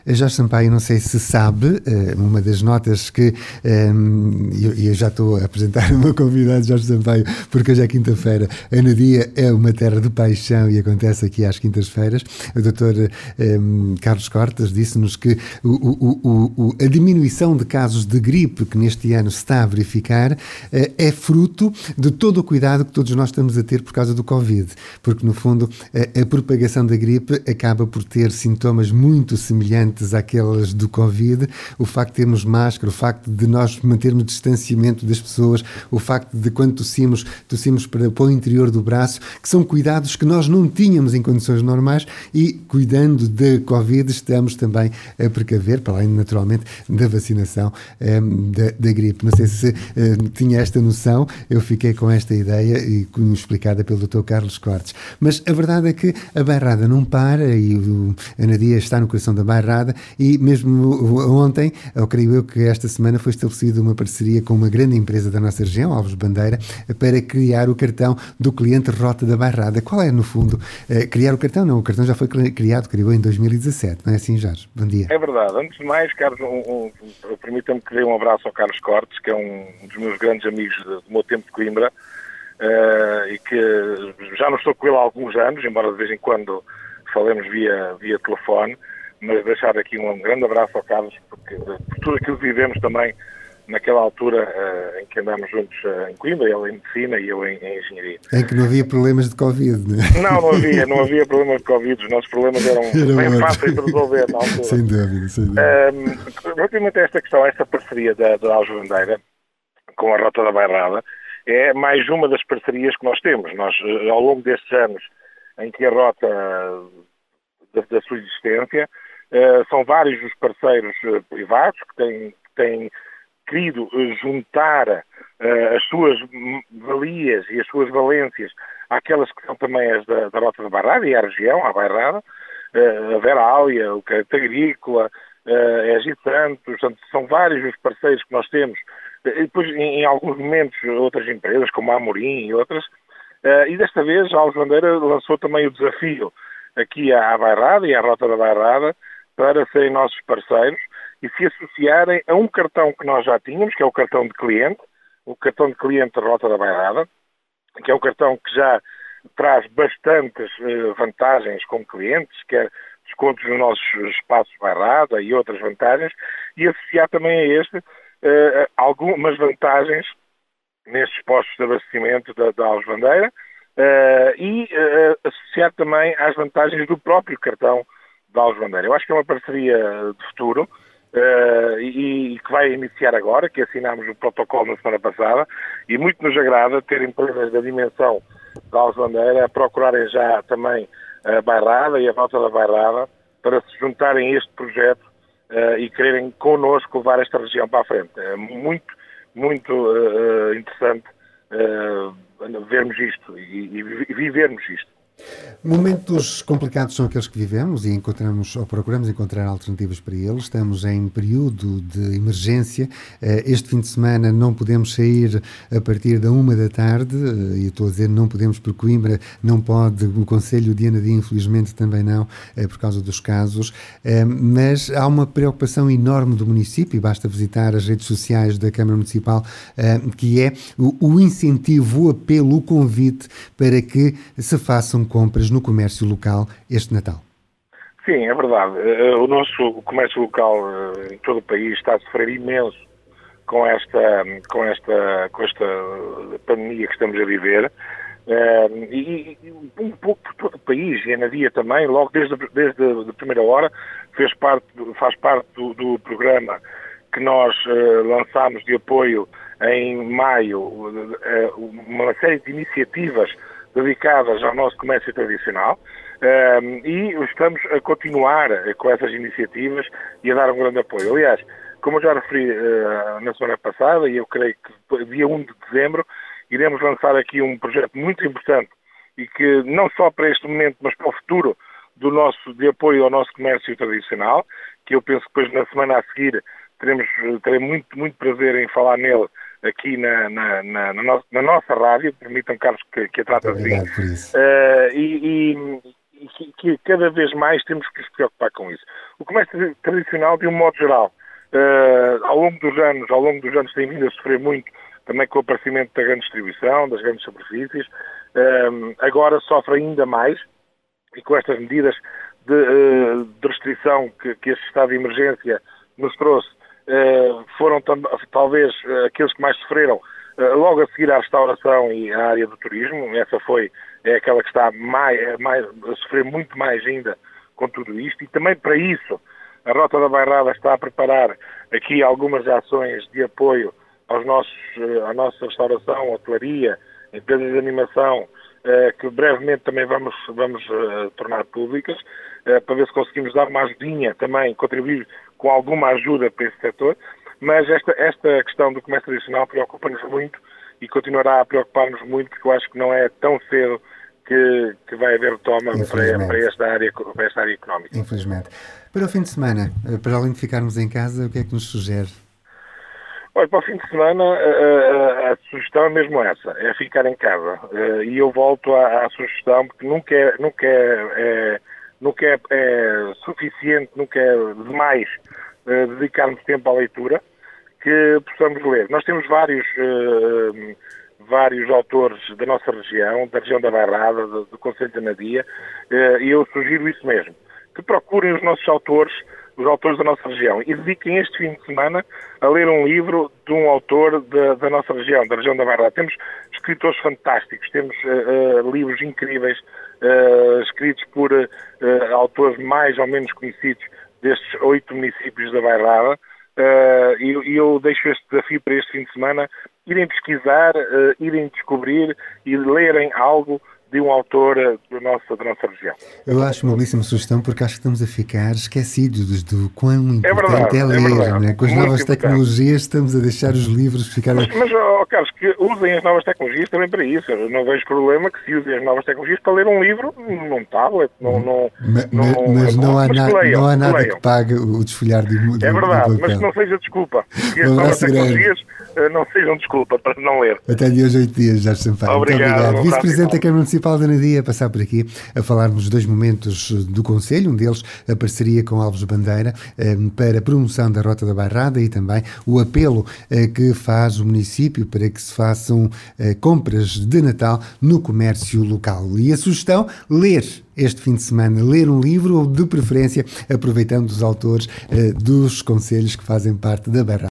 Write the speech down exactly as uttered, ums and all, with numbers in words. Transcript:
Jorge Sampaio, não sei se sabe, uma das notas que, e eu já estou a apresentar o meu convidado Jorge Sampaio, porque hoje é quinta-feira, a Anadia é uma terra de paixão e acontece aqui às quintas-feiras. O doutor um, Carlos Cortes disse-nos que o, o, o, a diminuição de casos de gripe que neste ano se está a verificar é fruto de todo o cuidado que todos nós estamos a ter por causa do Covid, porque no fundo a, a propagação da gripe acaba por ter sintomas muito semelhantes àquelas do Covid, o facto de termos máscara, o facto de nós mantermos distanciamento das pessoas, o facto de quando tossimos, tossimos para, para o interior do braço, que são cuidados que nós não tínhamos em condições normais e, cuidando da Covid, estamos também a precaver, para além, naturalmente, da vacinação um, da, da gripe. Não sei se um, tinha esta noção, eu fiquei com esta ideia e explicada pelo doutor Carlos Cortes. Mas a verdade é que a bairrada não para e o Anadia está no coração da bairrada e mesmo ontem, eu creio eu que esta semana foi estabelecida uma parceria com uma grande empresa da nossa região, Alves Bandeira, para criar o cartão do cliente Rota da Bairrada. Qual é, no fundo, uh, criar o cartão? Não, o cartão já foi criado, criou em dois mil e dezassete, não é assim, Jorge? Bom dia. É verdade. Antes de mais, Carlos, um, um, permita-me que dê um abraço ao Carlos Cortes, que é um dos meus grandes amigos do meu tempo de Coimbra, uh, e que já não estou com ele há alguns anos, embora de vez em quando falemos via, via telefone, mas deixar aqui um grande abraço ao Carlos, porque por tudo aquilo que vivemos também naquela altura uh, em que andámos juntos uh, em Coimbra, ele em medicina e eu em, em engenharia. Em que não havia problemas de Covid, não é? Não, não havia, não havia problemas de Covid, os nossos problemas eram Era bem outro. fáceis de resolver na altura. Sem dúvida, sem dúvida. Um, relativamente a esta questão, esta parceria da, da Alves Bandeira com a Rota da Bairrada, é mais uma das parcerias que nós temos. Nós, ao longo destes anos em que a Rota da, da sua existência, uh, são vários os parceiros uh, privados que têm, que têm querido uh, juntar uh, as suas valias e as suas valências àquelas que são também as da, da Rota da Bairrada e à região, à Bairrada, uh, a Vera Áurea, o Crédito Agrícola, uh, a Egito Santos, portanto, são vários os parceiros que nós temos. E depois, em, em alguns momentos, outras empresas, como a Amorim e outras, uh, e desta vez a Alves Bandeira lançou também o desafio aqui à, à Bairrada e à Rota da Bairrada para serem nossos parceiros e se associarem a um cartão que nós já tínhamos, que é o cartão de cliente, o cartão de cliente da Rota da Bairrada, que é um cartão que já traz bastantes uh, vantagens como clientes, quer descontos nos nossos espaços Bairrada e outras vantagens, e associar também a este Uh, algumas vantagens nestes postos de abastecimento da, da Alves Bandeira uh, e uh, associar também às vantagens do próprio cartão da Alves Bandeira. Eu acho que é uma parceria de futuro uh, e, e que vai iniciar agora, que assinámos o protocolo na semana passada, e muito nos agrada ter empresas da dimensão da Alves Bandeira a procurarem já também a Bairrada e a Rota da Bairrada para se juntarem a este projeto Uh, e quererem connosco levar esta região para a frente. É muito, muito uh, interessante uh, vermos isto e, e vivermos isto. Momentos complicados são aqueles que vivemos e encontramos ou procuramos encontrar alternativas para eles. Estamos em período de emergência. Este fim de semana não podemos sair a partir da uma da tarde, e estou a dizer não podemos porque Coimbra não pode, o Conselho de Anadia infelizmente também não, por causa dos casos, mas há uma preocupação enorme do município, e basta visitar as redes sociais da Câmara Municipal, que é o incentivo, o apelo, o convite para que se façam compras no comércio local este Natal. Sim, é verdade. O nosso comércio local em todo o país está a sofrer imenso com esta, com esta, com esta pandemia que estamos a viver. E, e um pouco por todo o país, e a Anadia também, logo desde, desde a primeira hora, fez parte, faz parte do, do programa que nós uh, lançámos de apoio em maio, uh, uma série de iniciativas dedicadas ao nosso comércio tradicional, um, e estamos a continuar com essas iniciativas e a dar um grande apoio. Aliás, como eu já referi uh, na semana passada, e eu creio que dia um de dezembro, iremos lançar aqui um projeto muito importante e que não só para este momento, mas para o futuro do nosso, de apoio ao nosso comércio tradicional, que eu penso que depois na semana a seguir teremos, terei muito, muito prazer em falar nele aqui na, na, na, na, no, na nossa rádio, permitam, Carlos, que, que a trata assim. Uh, e, e, e que, que cada vez mais temos que nos preocupar com isso. O comércio tradicional, de um modo geral, uh, ao longo dos anos, ao longo dos anos tem vindo a sofrer muito também com o aparecimento da grande distribuição, das grandes superfícies, uh, agora sofre ainda mais, e com estas medidas de, uh, de restrição que, que este estado de emergência nos trouxe, uh, foram tam- talvez uh, aqueles que mais sofreram, uh, logo a seguir à restauração e à área do turismo. Essa foi é aquela que está mais, mais, a sofrer muito mais ainda com tudo isto, e também para isso a Rota da Bairrada está a preparar aqui algumas ações de apoio aos nossos, à nossa restauração, hotelaria, empresas de animação, que brevemente também vamos, vamos tornar públicas, para ver se conseguimos dar uma ajudinha também, contribuir com alguma ajuda para esse setor. Mas esta, esta questão do comércio tradicional preocupa-nos muito e continuará a preocupar-nos muito, porque eu acho que não é tão cedo que, que vai haver retoma para, para, esta área, para esta área económica. Infelizmente. Para o fim de semana, para além de ficarmos em casa, o que é que nos sugere? Olha, para o fim de semana, a, a, a sugestão é mesmo essa, é ficar em casa. E eu volto à, à sugestão, porque nunca é, nunca é, é, nunca é, é suficiente, nunca é demais uh, dedicarmos tempo à leitura, que possamos ler. Nós temos vários, uh, vários autores da nossa região, da região da Bairrada, do, do Concelho de Anadia, uh, e eu sugiro isso mesmo, que procurem os nossos autores, os autores da nossa região, e dediquem este fim de semana a ler um livro de um autor da, da nossa região, da região da Bairrada. Temos escritores fantásticos, temos uh, uh, livros incríveis, uh, escritos por uh, autores mais ou menos conhecidos destes oito municípios da Bairrada, uh, e, e eu deixo este desafio para este fim de semana: irem pesquisar, uh, irem descobrir e lerem algo de um autor da nossa, da nossa região. Eu acho uma belíssima sugestão, porque acho que estamos a ficar esquecidos do quão importante é, verdade, é ler. É verdade, né? Com as novas importante. tecnologias estamos a deixar os livros ficar... Mas, mas oh, Carlos, que usem as novas tecnologias também para isso. Eu não vejo problema que se usem as novas tecnologias para ler um livro num tablet. Num, num, mas num, mas não, há mas na, leiam, não há nada leiam. que pague o desfolhar de um. É verdade, mas que não seja desculpa. Que as novas tecnologias uh, não sejam desculpa para não ler. Até de hoje, oito dias, Jorge Sampaio. Obrigado. Muito obrigado. Um Vice-Presidente da Câmara Municipal de Anadia, passar por aqui a falar-nos dois momentos do Conselho, um deles a parceria com Alves Bandeira para a promoção da Rota da Bairrada, e também o apelo que faz o município para que se façam compras de Natal no comércio local. E a sugestão: ler este fim de semana, ler um livro, ou de preferência aproveitando os autores dos concelhos que fazem parte da Bairrada.